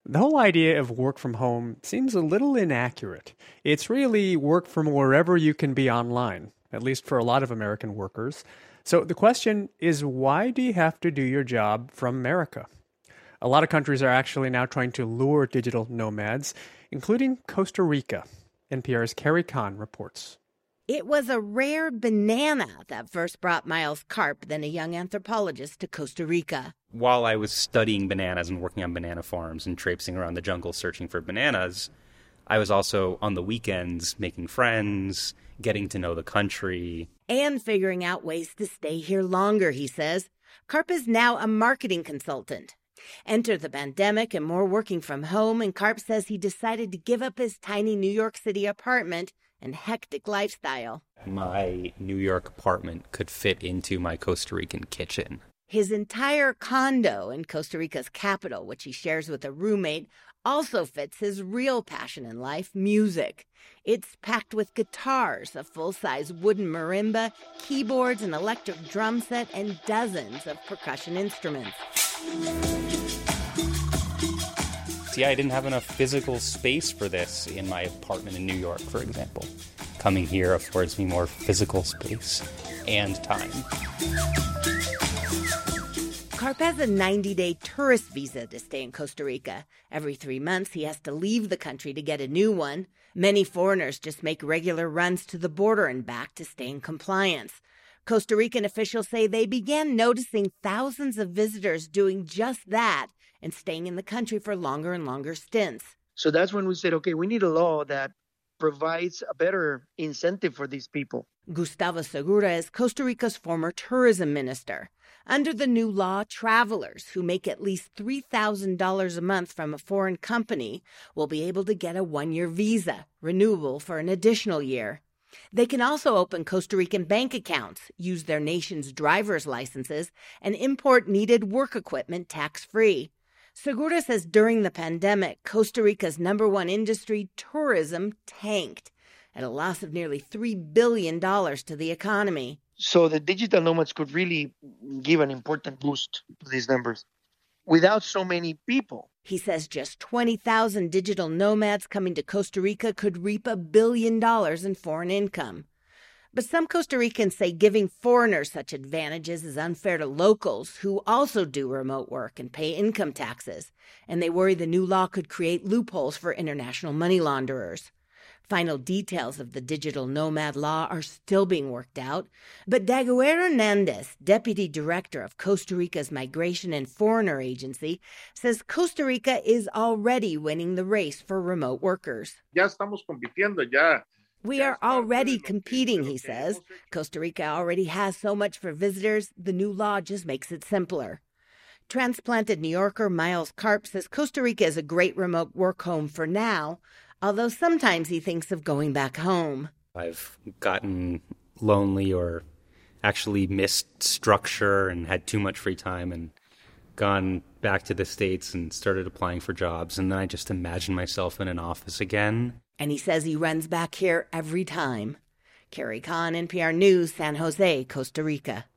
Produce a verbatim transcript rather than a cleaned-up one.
The whole idea of work from home seems a little inaccurate. It's really work from wherever you can be online, at least for a lot of American workers. So the question is, why do you have to do your job from America? A lot of countries are actually now trying to lure digital nomads, including Costa Rica. N P R's Carrie Kahn reports. It was a rare banana that first brought Miles Karp, then a young anthropologist, to Costa Rica. While I was studying bananas and working on banana farms and traipsing around the jungle searching for bananas, I was also on the weekends making friends, getting to know the country. And figuring out ways to stay here longer, he says. Karp is now a marketing consultant. Enter the pandemic and more working from home, and Karp says he decided to give up his tiny New York City apartment and hectic lifestyle. My New York apartment could fit into my Costa Rican kitchen. His entire condo in Costa Rica's capital, which he shares with a roommate, also fits his real passion in life, music. It's packed with guitars, a full-size wooden marimba, keyboards, an electric drum set, and dozens of percussion instruments. See, I didn't have enough physical space for this in my apartment in New York, for example. Coming here affords me more physical space and time. Karp has a ninety-day tourist visa to stay in Costa Rica. Every three months, he has to leave the country to get a new one. Many foreigners just make regular runs to the border and back to stay in compliance. Costa Rican officials say they began noticing thousands of visitors doing just that and staying in the country for longer and longer stints. So that's when we said, okay, we need a law that provides a better incentive for these people. Gustavo Segura is Costa Rica's former tourism minister. Under the new law, travelers who make at least three thousand dollars a month from a foreign company will be able to get a one-year visa, renewable for an additional year. They can also open Costa Rican bank accounts, use their nation's driver's licenses, and import needed work equipment tax-free. Segura says during the pandemic, Costa Rica's number one industry, tourism, tanked at a loss of nearly three billion dollars to the economy. So the digital nomads could really give an important boost to these numbers without so many people. He says just twenty thousand digital nomads coming to Costa Rica could reap a billion dollars in foreign income. But some Costa Ricans say giving foreigners such advantages is unfair to locals who also do remote work and pay income taxes, and they worry the new law could create loopholes for international money launderers. Final details of the digital nomad law are still being worked out, but Daguerre Hernandez, deputy director of Costa Rica's Migration and Foreigner Agency, says Costa Rica is already winning the race for remote workers. Ya estamos compitiendo, ya. We are already competing, he says. Costa Rica already has so much for visitors, the new law just makes it simpler. Transplanted New Yorker Miles Karp says Costa Rica is a great remote work home for now, although sometimes he thinks of going back home. I've gotten lonely or actually missed structure and had too much free time and gone back to the States and started applying for jobs. And then I just imagine myself in an office again. And he says he runs back here every time. Carrie Kahn, N P R News, San Jose, Costa Rica.